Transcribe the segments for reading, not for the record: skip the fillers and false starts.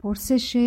پرسش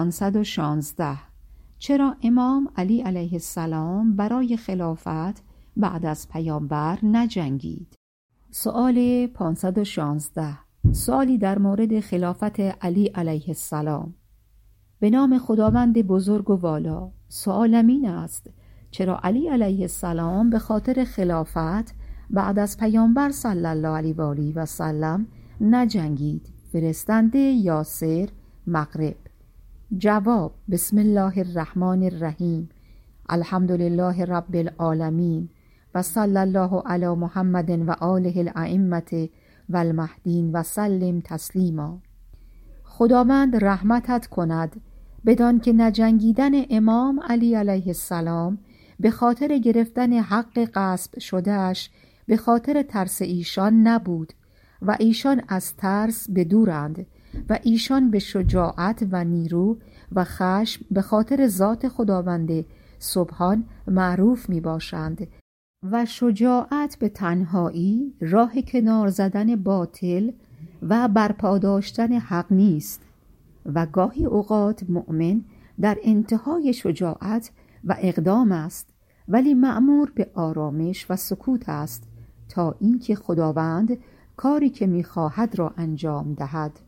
516 چرا امام علی علیه السلام برای خلافت بعد از پیامبر نجنگید؟ سوال 516 سوالی در مورد خلافت علی علیه السلام. به نام خداوند بزرگ و والا. سوالم این است چرا علی علیه السلام به خاطر خلافت بعد از پیامبر صلی الله علیه و آله و سلم نجنگید؟ فرستنده یاسر، مغرب. جواب: بسم الله الرحمن الرحیم. الحمدلله رب العالمین و صلی الله علی محمد و آله الائمه و المهدین و سلم تسلیما. خداوند رحمتت کند بدان که نجنگیدن امام علی علیه السلام به خاطر گرفتن حق غصب شدهش به خاطر ترس ایشان نبود و ایشان از ترس بدورند و ایشان به شجاعت و نیرو و خشم به خاطر ذات خداوند سبحان معروف می باشند و شجاعت به تنهایی راه کنار زدن باطل و برپا داشتن حق نیست و گاهی اوقات مؤمن در انتهای شجاعت و اقدام است ولی مأمور به آرامش و سکوت است تا اینکه خداوند کاری که می‌خواهد را انجام دهد.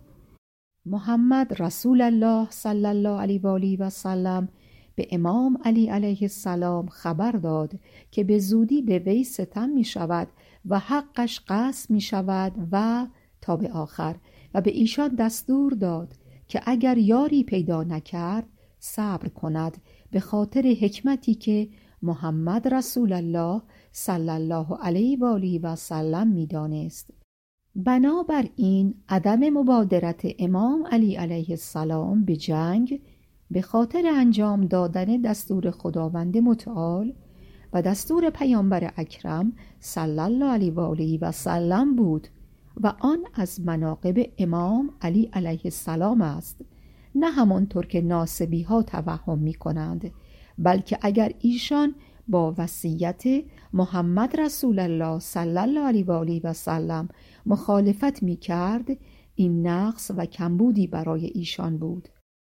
محمد رسول الله صلی الله علیه و آله و سلم به امام علی علیه السلام خبر داد که به زودی به وی ستم می شود و حقش غصب می شود و تا به آخر و به ایشان دستور داد که اگر یاری پیدا نکرد صبر کند به خاطر حکمتی که محمد رسول الله صلی الله علیه و آله و سلم می دانست. بنابراین عدم مبادرت امام علی علیه السلام به جنگ به خاطر انجام دادن دستور خداوند متعال و دستور پیامبر اکرم صلی الله علیه و آله و سلم بود و آن از مناقب امام علی علیه السلام است، نه همانطور که ناصبی ها توهم می کنند، بلکه اگر ایشان با وصیت محمد رسول الله صلی الله علیه و آله و سلم مخالفت می کرد این نقص و کمبودی برای ایشان بود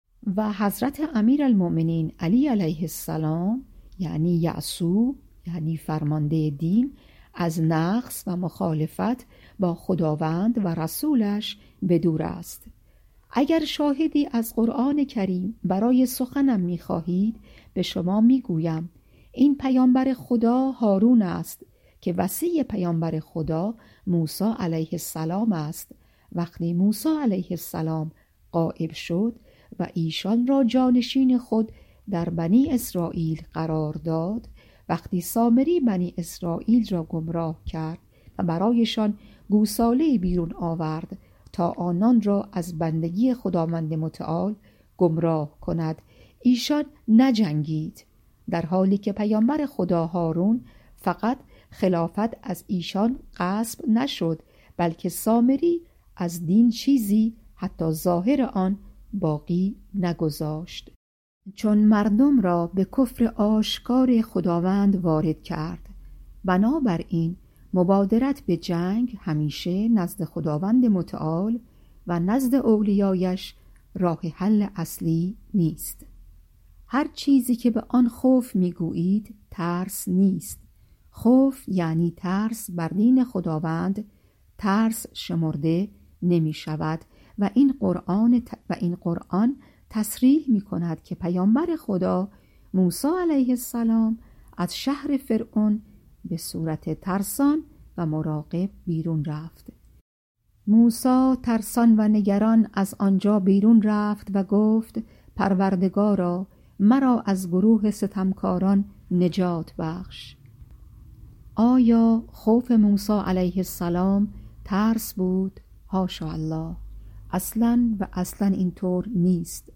و حضرت امیرالمؤمنین علی علیه السلام یعنی یعصوب یعنی فرمانده دین از نقص و مخالفت با خداوند و رسولش بدور است. اگر شاهدی از قرآن کریم برای سخنم می خواهید به شما می گویم این پیامبر خدا هارون است که وصی پیامبر خدا موسی علیه السلام است. وقتی موسی علیه السلام غایب شد و ایشان را جانشین خود در بنی اسرائیل قرار داد، وقتی سامری بنی اسرائیل را گمراه کرد و برایشان گوساله بیرون آورد تا آنان را از بندگی خداوند متعال گمراه کند، ایشان نجنگید، در حالی که پیامبر خدا هارون فقط خلافت از ایشان غصب نشد بلکه سامری از دین چیزی حتی ظاهر آن باقی نگذاشت، چون مردم را به کفر آشکار خداوند وارد کرد. بنابراین مبادرت به جنگ همیشه نزد خداوند متعال و نزد اولیایش راه حل اصلی نیست. هر چیزی که به آن خوف میگویید ترس نیست. خوف یعنی ترس بر دین خداوند ترس شمرده نمی شود و این قرآن تصریح می کند که پیامبر خدا موسی علیه السلام از شهر فرعون به صورت ترسان و مراقب بیرون رفت. موسی ترسان و نگران از آنجا بیرون رفت و گفت پروردگارا مرا از گروه ستمکاران نجات بخش. آیا خوف موسی علیه السلام ترس بود؟ حاشا الله، اصلا اینطور نیست،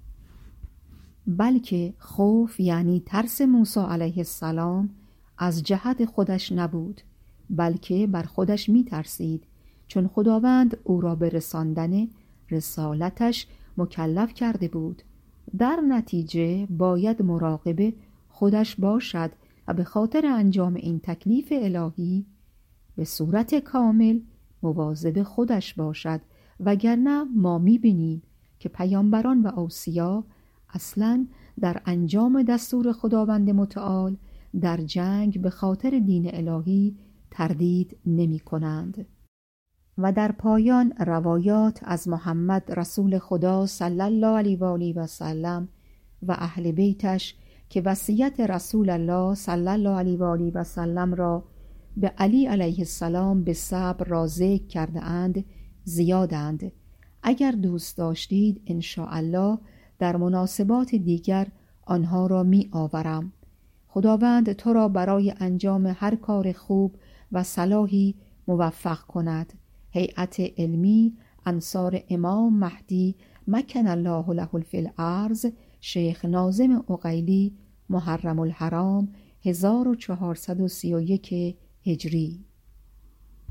بلکه خوف یعنی ترس موسی علیه السلام از جهت خودش نبود بلکه بر خودش می ترسید، چون خداوند او را به رساندن رسالتش مکلف کرده بود. در نتیجه باید مراقب خودش باشد و به خاطر انجام این تکلیف الهی به صورت کامل مواظب خودش باشد، وگرنه ما می‌بینیم که پیامبران و اوصیا اصلاً در انجام دستور خداوند متعال در جنگ به خاطر دین الهی تردید نمی کنند. و در پایان روایات از محمد رسول خدا صلی الله علیه و آله و سلم و اهل بیتش که وصیت رسول الله صلی الله علیه و آله و سلم را به علی علیه السلام به صبر را ذکر کرده اند زیادند. اگر دوست داشتید ان شاء الله در مناسبات دیگر آنها را می آورم. خداوند تو را برای انجام هر کار خوب و صلاحی موفق کند. هیئت علمی انصار امام مهدی مکن الله له فی الارض، شیخ ناظم عقیلی، محرم الحرام 1431 هجری.